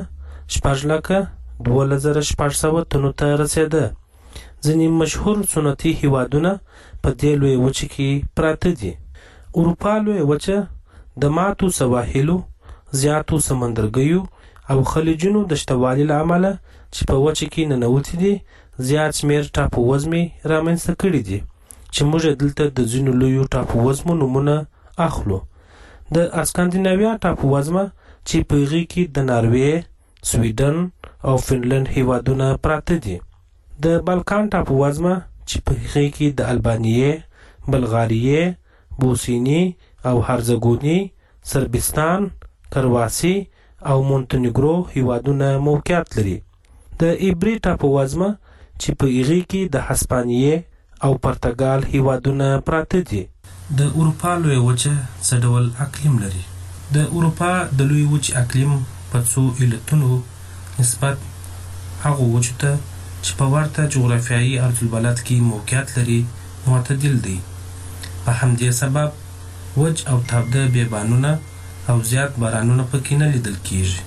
6,12,600 تنو ته رسېده. ځینې مشهور سنتي هیوادونه په دې لویې وچې کې پراته دي. اروپا لویه وچه د ماتو سواحلو، زیاتو سمندرګیو او خلیجونو د شتوالي له امله چې په وچه کې ننوتي دي زیات شمېر ټاپو وزمې رامنځته کړي دي چې موږ دلته د ځینو لویو ټاپو وزمو نومونه اخلو. د اسکاندیناویا ټاپو وزمه چې په هغې کې د ناروې، سویډن او فنلند هیوادونه پراته دي. د بالکان ټاپو وزمه چې په هغې کې د البانیې، بلغاریې، بوسنی او هرزګونی، سربستان، کرواسی او مونتنیګرو هیوادونه موقعیت لري. د ایبری ټاپو وزمه چې په هغې کې د هسپانیې او پرتګال هیوادونه پراته دي. د اروپا لویه وچه څه ډول اقلیم لري؟ د اروپا د لویې وچې اقلیم په څو علتونو نسبت هغو وچو ته چې په ورته جغرافیایي عرضالبلد کې موقعیت لري معتدل دی. په همدې سبب وچ او تاوده بیابانونه او زیات بارانونه پکې نه لیدل کیږي.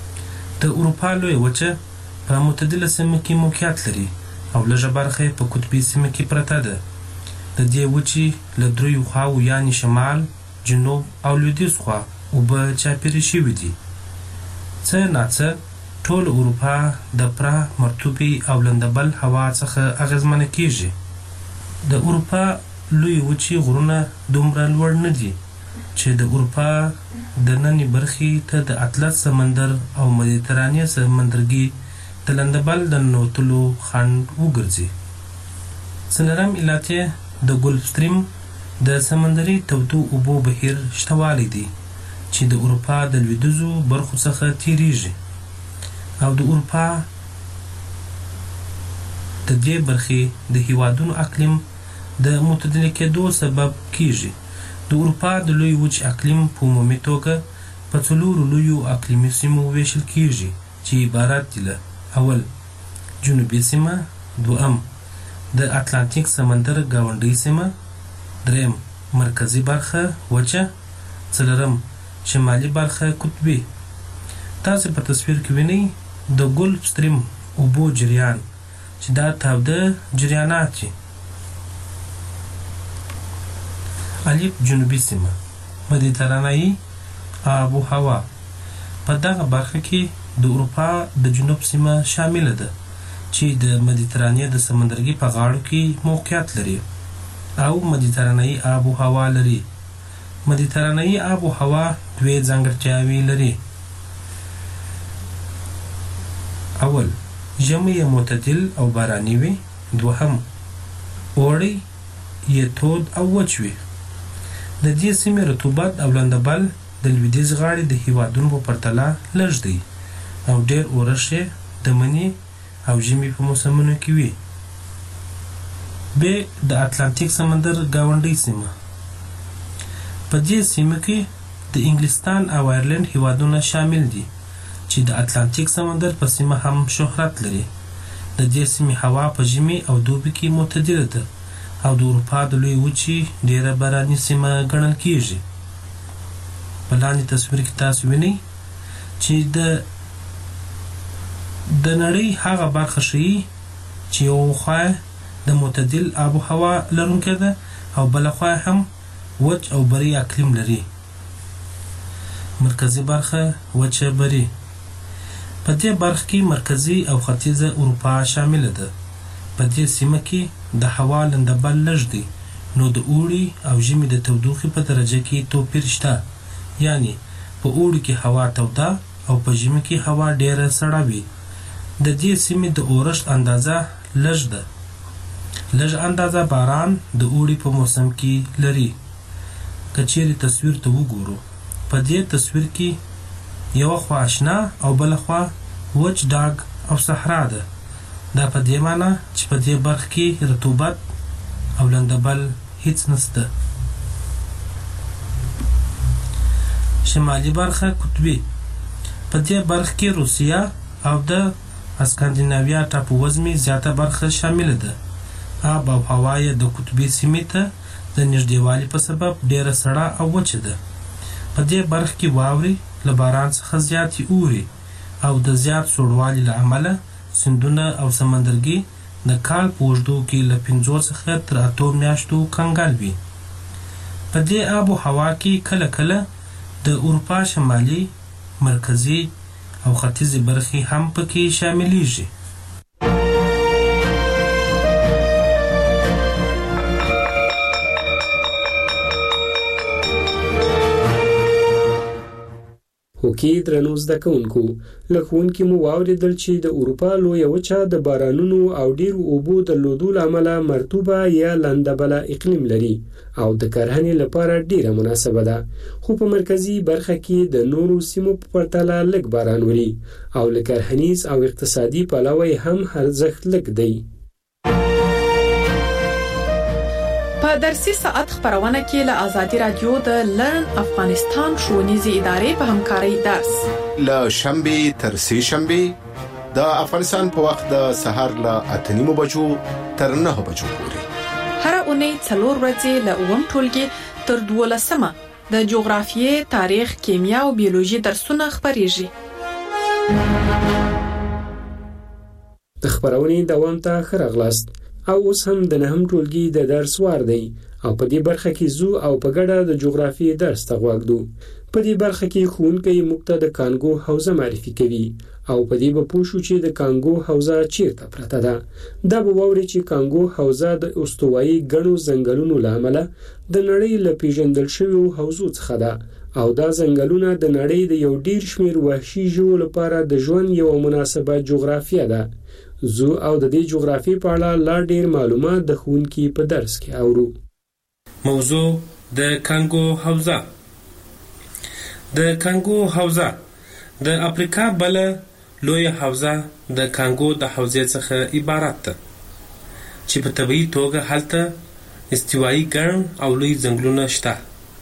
د اروپا لویه وچه په معتدله سیمه کې موقعیت لري او لږه برخه په قطبي سیمه کې پرته ده. د دې وچې له دریو خواو یعنې شمال، جنوب او لویدیځ خوا اوبه چاپېرې شوي دي. څه ناڅه ټول اروپا د پره، مرطوبې او لندبل هوا څخه اغېزمنه کیږي. د اروپا لوی وچې غرونه دومره لوړ نه دي چې د اروپا د نننۍ برخې ته د اطلس سمندر او مدیترانې سمندرګي د لندبل د ننوتلو خنډ وګرځي. څلورم علت یې د ګلف ستریم د سمندري تودو اوبو بهیر شتوالی دی چې د اروپا د لویدیځو برخو څخه تیریږي او د اروپا د دې برخې د هیوادونو اقلیم د معتدل کېدو سبب کیږي. د اروپا د لوی وچ اقلیم په عمومي توګه په 4 لویو اقلیمي سیمو ویشل کیږي چې عبارت دي له: اول جنوبي سیمه، دوم د اتلانتیک سمندر ګاونډۍ سیمه، دریم مرکزی برخه وچه، څلورم شمالي برخه قطبي. تاسو په تصویر کې وینئ د ګلف ستریم اوبو جریان چې دا تاوده جریانات دي. الف جنوبي سیمه، مدیترانه‌ای آب و هوا. په دغه برخه کې د اروپا د جنوب سیمه شامله ده چې د مدیترانې د سمندرګي په غاړو کې موقعیت لري او مدیترانه‌ای آب و هوا لري. مدیترانه‌ای آب و هوا دوه ځانګړتیاوې لري. اول ژمی معتدل او باراني وي، دوهم اوړی یې تود او وچ وي. د دې سیمې رطوبت او لندبل د لویدیځ غاړې د هیوادونو په پرتله لږ دی او ډېر اورښت یې د مني او ژمي په موسمونو کې وي. ب د اتلانتیک سمندر ګاونډۍ سیمه. په دې سیمه کې د انګلستان او آیرلند هیوادونه شامل دي چې د اتلانتیک سمندر په سیمه هم شهرت لري. د دې سیمې هوا په ژمي او دوبي کې معتدله ده او د اروپا د لوی وچې ډیره باراني سیمه ګڼل کیږي. په لاندې تصویر کې تاسو وینئ چې د نړۍ هغه برخه ښیي چې یو خوا د معتدل آب و هوا لرونکې ده او بله خوا هم وچ او بري اقلیم لري. مرکزي برخه وچه بري. په دې برخه کې مرکزي او ختیځه اروپا شامله ده. په دې سیمه کې د هوا لندبل لږ دی، نو د اوړي او ژمي د تودوخې په درجه کې توپیر شته. یعنی په اوړي کې هوا توده او په ژمي کې هوا ډیره سړه وي. د دې سیمې د اورښت اندازه لږ ده. لږ اندازه باران د اوړي په موسم کې لري. که چیرې تصویر ته وګورو، په دې تصویر کې یو خوا آشنا او بل خوا وچ ډاګ او صحرا ده. دا په دې معنی چې په دې برخه کې رطوبت او لندبل هیڅ نشته. شمالي برخه قطبي. په دې برخه کې روسیه او د اسکاندیناویا ټاپووزمې زیاته برخه شامله ده. آب او هوا یې د قطبي سیمې ته د نږدېوالي په سبب ډیره سړه او وچه ده. په دې برخه کې واورې له باران څخه زیاتې اوري او د زیات سوړوالي له امله سیندونه او سمندرګي د کال په اوږدو کې له 5 څخه تر 8 میاشتو کنګل وي. په دې آب و هوا کې کله کله د اروپا شمالي، مرکزي او ختیځي برخې هم پکې شاملیږي. هوکې درنو زده کوونکو، له ښوونکي مو واورېدل چې د اروپا لویه وچه د بارانونو او ډیرو اوبو درلودو له امله مرطوبه یا لندبله اقلیم لري او د کرهنې لپاره ډیره مناسبه ده. خو په مرکزي برخه کې د نورو سیمو په پرتله لږ باران وري او له کرهنیز او اقتصادي پلوه هم ارزښت لږ دی. په درسي ساعت خبرونه کې له آزادي رادیو د لرن افغانستان ښوونیزې ادارې په همکارۍ درس له شنبه تر سه شنبه د افغانستان په وخت د سحر له 8:30 بجو تر 9 بجو پورې. هر اونۍ 4 ورځې له اوم ټولګي تر 12مه د جغرافیې، تاریخ، کیمیا او بیولوژي درسونه خبريږي. د خبرونې دوام ته خرغلاست او اوس هم د نهم ټولګي د درس وار دی او په دې برخه کې زو او په ګډه د جغرافیې درس ته غواړو. په دې برخه کې ښوونکی موږ ته د کانګو حوزه معرفي کوي او په دې به پوه شو چې د کانګو حوزه چیرته پرته ده. دا به ووري چې کانګو حوزه د استوایي ګڼو ځنګلونو له امله د نړۍ له پیژندل شویو حوزو څخه ده او دا ځنګلونه د نړۍ د یو ډیر شمیر وحشي ژوو لپاره د ژوند یو مناسبه جغرافیه ده. زو او د دې جغرافي په اړه لا ډیر معلومات د ښوونکي په درس کې اورو. موضوع د کانګو حوزه. د کانګو حوزه د افریقا بل لوی حوزه د کانګو د حوزې څخه عبارت ده چې په طبيعي توګه هلته استوایي ګرم او لوی ځنګلونه شته.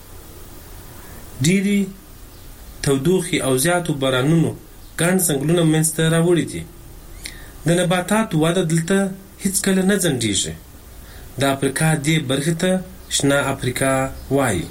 ډېری تودوخي او زیاتو بارانونو ګڼ ځنګلونه منځته راوړي دي. د نباتاتو وده دلته هیڅ کله نه ځنډیږي. د افریقا دې برخې ته شنه افریقا وایي.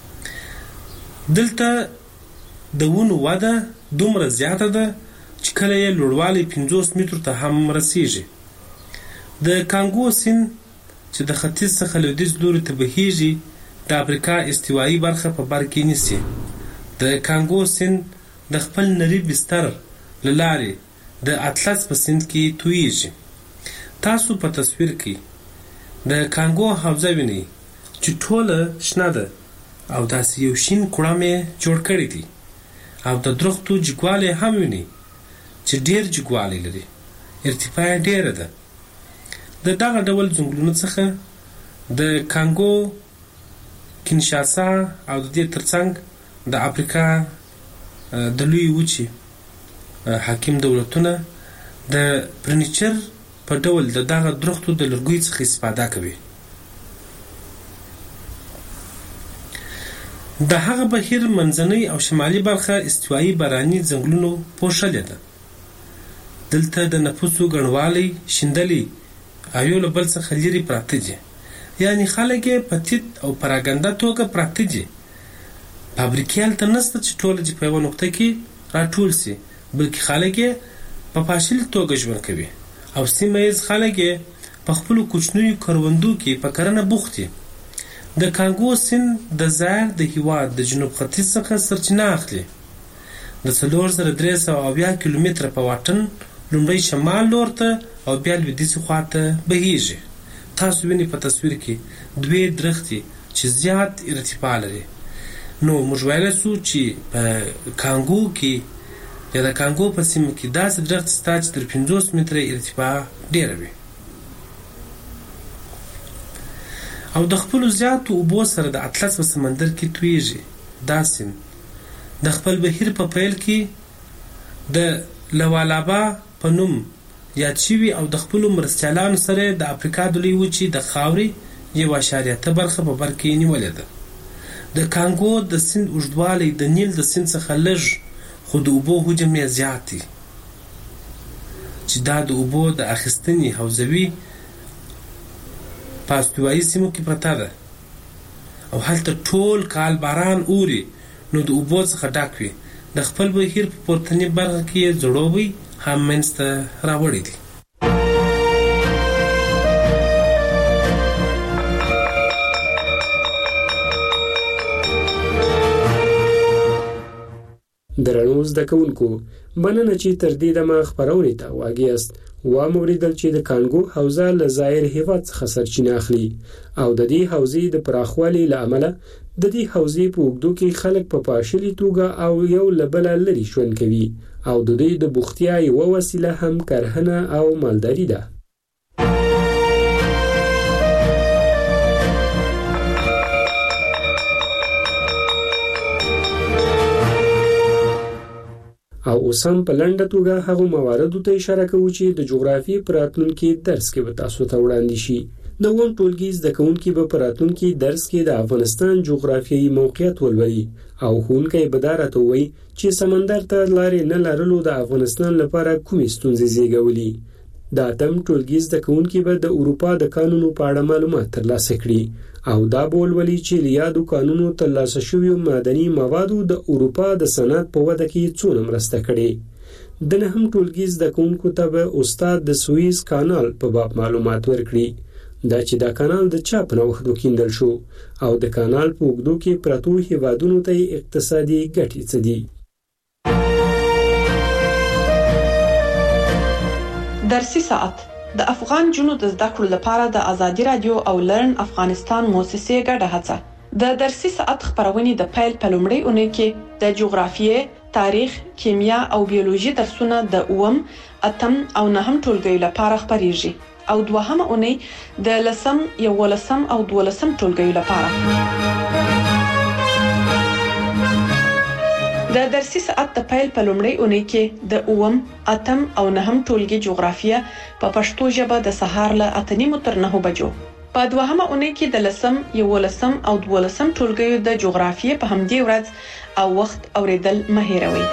دلته د ونو وده دومره زیاته ده چې کله یې لوړوالی 50 مترو ته هم رسیږي. د کانګو سیند چې د ختیځ څخه لویدیځ لوري ته بهیږي د افریقا استوایي برخه په بر کې نیسي. د کانګو سیند د خپل نری بستر له لارې د اطلس په سیند کې تویږي. تاسو په تصویر کې د کانګو حوزه وینئ چې ټوله شنه ده او داسې یو شین کوړم یې جوړ کړی دی او د درختو جګوالی هم وینئ چې ډیر جګوالی لري. ارتفاع ډیره ده. د دغه ډول ځنګلونو څخه د کانګو، کینشاسا او د دې ترڅنګ د افریقا د لوی وچې حاکم دولتونه د فرنیچر په ډول د دغه درختو د لرګیو څخه استفاده کوي. د هغه بهیر منځنۍ او شمالي برخه استوایي باراني ځنګلونو پوښلې ده. دلته د نفوسو ګڼوالی شیندلي او یو له بل څخه لرې پراته دي، یعنې خلک یې په تیت او پراګنده توګه پراته دي. فابریکې هلته نشته چې ټوله دې په یوه نقطه کې راټول سي، بلکې خلک یې په پاشلې توګه ژوند کوي او سیمه ییز خلک یې په خپلو کوچنیو کروندو کې په کرنه بوخت دي. د کانګو سیند د زایر د هیواد د جنوب ختیځ څخه سرچینه اخلي. د 4370 کیلومتره په واټن لومړی شمال لور ته او بیا لویدیځې خواته بهیږي. تاسو وینئ په تصویر کې دوې درختې چې زیات ارتفاع لري. نو موږ ویلی سو چې په کانګو کې یا د کانګو په سیمه کې داسې درخت شته چې تر 50 متره ارتفاع ډیره وي. او د خپلو زیاتو اوبو سره د اطلس په سمندر کې تویږي. دا سیند د خپل بهیر په پیل کې د لوالابا په نوم یاد شوي او د خپلو مرستیالانو سره د افریقا د لویې وچې د خاورې 1.3 برخه په بر کې نیولې ده. د کانګو د سیند اوږدوالی د نیل د سیند څخه لږ خو د اوبو حجم یې زیات دی، چې دا د اوبو د اخیستنې حوزوي په استوایي سیمو کې پرته ده او هلته ټول کال باران اوري، نو د اوبو څخه ډک وي. د خپل بهیر په پورتنۍ برخه کې یې ځړوبی هم منځته راوړی دي. درنو زده کوونکو، مننه چې تر دې دمه خپرونې ته واګیاست. واوریدل چې د کانګو حوزه له زایر هیواد څخه سرچینه اخلي او د دې حوزې د پراخوالي له امله د دې حوزې په اوږدو کې خلک په پاشلي توګه او یو له بله لرې ژوند کوي او د دوی د بوختیا یوه وسیله هم کرهنه او مالداري ده. او اوس هم په لنډه توګه هغو مواردو ته اشاره کوو چې د جغرافیې په راتلونکي درس کې به تاسو ته وړاندې شي. د اووم ټولګي زده کوونکي به په راتلونکي درس کې د افغانستان جغرافیایي موقعیت ولولي او ښوونکی به دا راته ووایي چې سمندر ته لارې نه لرلو د افغانستان لپاره کومې ستونزې زیږولي. د اتم ټولګي زده کوونکي به د اروپا د قانونو په اړه معلومات ترلاسه کړي او دا به ولولي چې له یادو قانونو ترلاسه شویو معدني موادو د اروپا د صنعت په وده کې څونه مرسته کړې. د نهم ټولګي زده کوونکو ته به استاد د سویز کانال په باب معلومات ورکړي، دا چې دا کانال د چا په نوښت وکیندل شو او د کانال په اوږدو کې پرتو هیوادونو ته اقتصادي ګټې څه دي. درسي ساعت د افغان جنو د زده کړو لپاره د ازادي رادیو او لرن افغانستان موسسې ګډه هڅه. د درسي ساعت خبرونه د پیل په لومړۍ اونۍ کې د جغرافیې، تاریخ، کیمیا او بیولوژي درسونه د 8م، 8م او 9م ټولګیو لپاره خبريږي او دوهمه اونۍ د 10م، 11م او 12م ټولګیو لپاره. د درسي ساعت د پیل په لومړۍ اونۍ کې د 8م، 8م او 9م ټولګي جغرافیه په پښتو ژبه د سهار له 8:30 تر 9 بجو. په دوهمه اونۍ کې د 10م، 11م او 12م ټولګیو د جغرافیه په همدې ورځ او وخت اوریدل مه هېروئ.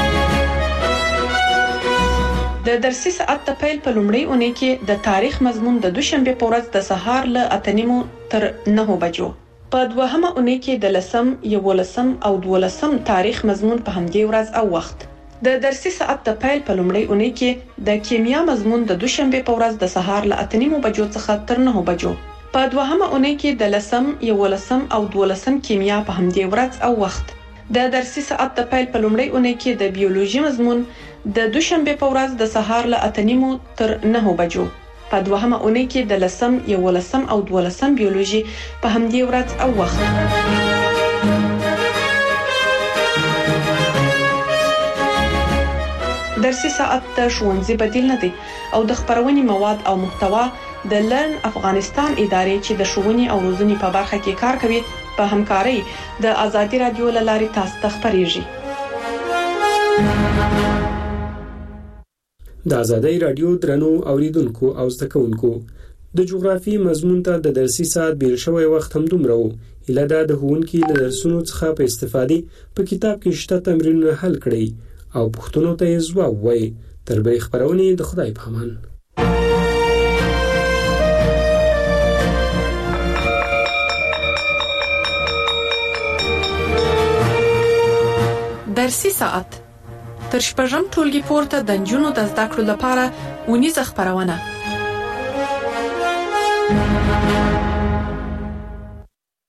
د درسي ساعت د پیل په لومړۍ اونۍ کې د تاریخ مضمون د دوشنبه په ورځ د سهار له 8:30 تر 9 بجو. په دوهمه اونۍ کې د 10م، 11م او 12م تاریخ مضمون په همدې ورځ او وخت. د درسي ساعت د پیل په لومړۍ اونۍ کې د کیمیا مضمون د دوشنبه په ورځ د سهار له 8:30 بجو څخه تر 9 بجو. په دوهمه اونۍ کې د 10م، 11م او 12م کیمیا په همدې ورځ او وخت. د درسي ساعت د پیل په لومړۍ اونۍ کې د بیولوژي مضمون د دوشنبه په ورځ د سهار له 8:30 تر 9 بجو. په دوهمه اونۍ کې د 10م، 11م او 12م بیولوژي په همدې ورځ او وخت. درسي ساعت د ښوونځي بدیل نه دی او د خبرونې مواد او محتوا د لرن افغانستان ادارې چې د ښوونې او روزنې په برخه کې کار کوي په همکارۍ د ازادي رادیو له لارې تاسو ته خبريږي. د ازادي رادیو درنو اوریدونکو او زده کوونکو، د جغرافي مضمون ته د درسي ساعت بیل شوی وخت هم دومره و. هیله ده د ښوونکي له درسونو څخه په استفادې په کتاب کې شته تمرینونه حل کړئ او پوښتنو ته یې ځواب ووایئ. تر بلې خپرونې د خدای په امان. درسي ساعت تر شپږم ټولګي پورته د نجونو د زده کړو لپاره اونیزه خپرونه